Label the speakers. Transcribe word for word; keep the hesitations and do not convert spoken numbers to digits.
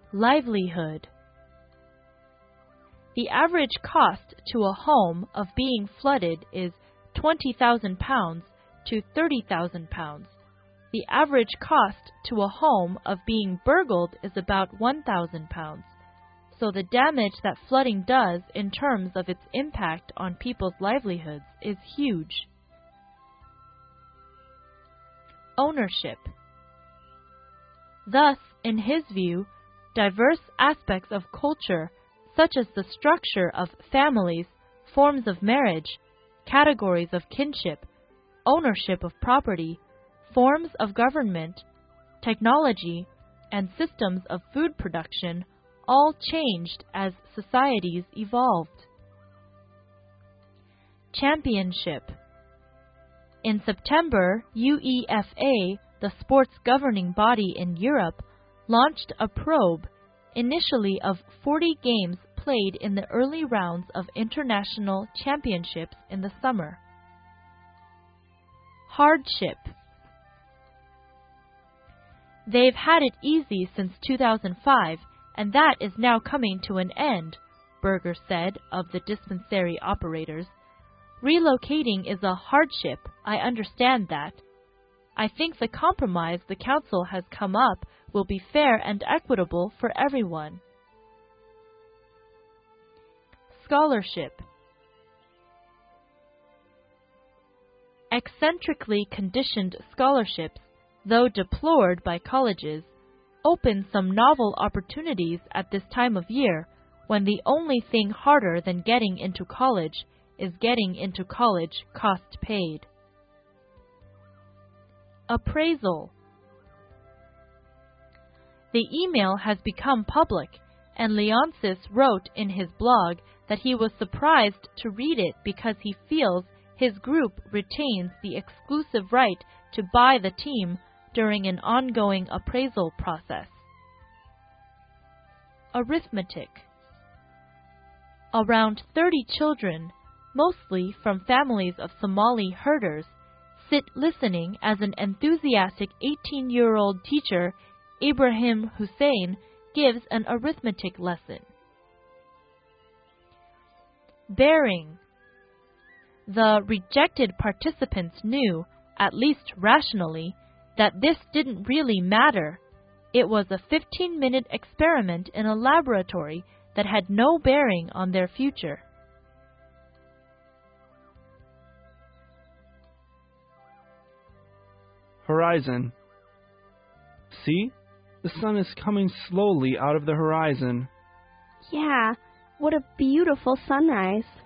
Speaker 1: Livelihood. The average cost to a home of being flooded is twenty thousand pounds to thirty thousand pounds. The average cost to a home of being burgled is about one thousand pounds. So the damage that flooding does in terms of its impact on people's livelihoods is huge. Ownership. Thus, in his view, diverse aspects of culture, such as the structure of families, forms of marriage, categories of kinship, ownership of property, forms of government, technology, and systems of food production, all changed as societies evolved. Championship. In September, UEFA, the sports governing body in Europe, launched a probe, initially of forty games played in the early rounds of international championships in the summer. Hardship. They've had it easy since two thousand five, and that is now coming to an end, Berger said of the dispensary operators. Relocating is a hardship, I understand that. I think the compromise the Council has come up will be fair and equitable for everyone. Scholarship. Eccentrically conditioned scholarships, though deplored by colleges, open some novel opportunities at this time of year, when the only thing harder than getting into college is getting into college cost paid. Appraisal. The email has become public, and Leonsis wrote in his blog that he was surprised to read it because he feels his group retains the exclusive right to buy the team during an ongoing appraisal process. Arithmetic. Around thirty children, mostly from families of Somali herders, sit listening as an enthusiastic eighteen-year-old teacher, Ibrahim Hussein, gives an arithmetic lesson. Bearing. The rejected participants knew, at least rationally, that this didn't really matter. It was a fifteen-minute experiment in a laboratory that had no bearing on their future.
Speaker 2: Horizon. See? The sun is coming slowly out of the horizon.
Speaker 3: Yeah, what a beautiful sunrise.